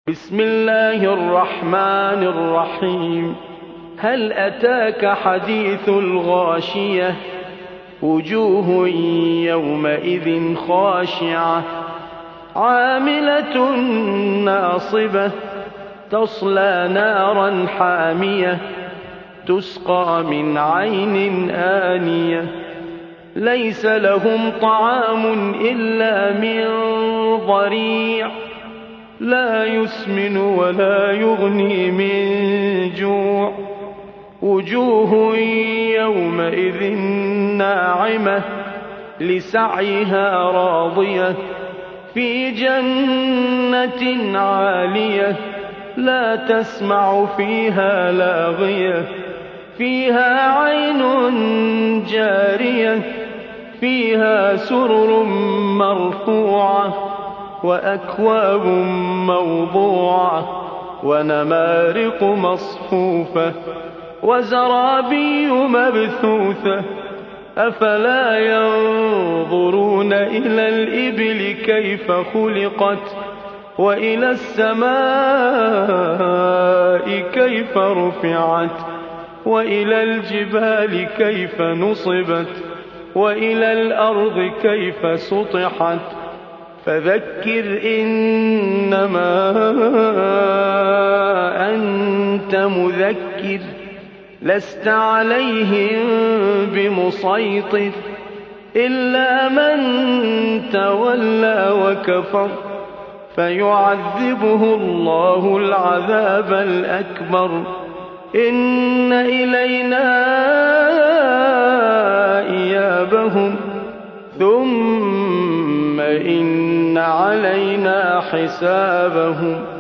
بسم الله الرحمن الرحيم. هل أتاك حديث الغاشية؟ وجوه يومئذ خاشعة عاملة ناصبة تصلى نارا حامية تسقى من عين آنية ليس لهم طعام إلا من ضريع لا يسمن ولا يغني من جوع وجوه يومئذ ناعمة لسعيها راضية في جنة عالية لا تسمع فيها لاغية فيها عين جارية فيها سرر مرفوعة وأكواب موضوعة ونمارق مصفوفة وزرابي مبثوثة أفلا ينظرون إلى الإبل كيف خلقت وإلى السماء كيف رفعت وإلى الجبال كيف نصبت وإلى الأرض كيف سطحت فذكر إنما أنت مذكر لست عليهم بمسيطر إلا من تولى وكفر فيعذبه الله العذاب الأكبر إن إلينا إيابهم ثم إن علينا حسابهم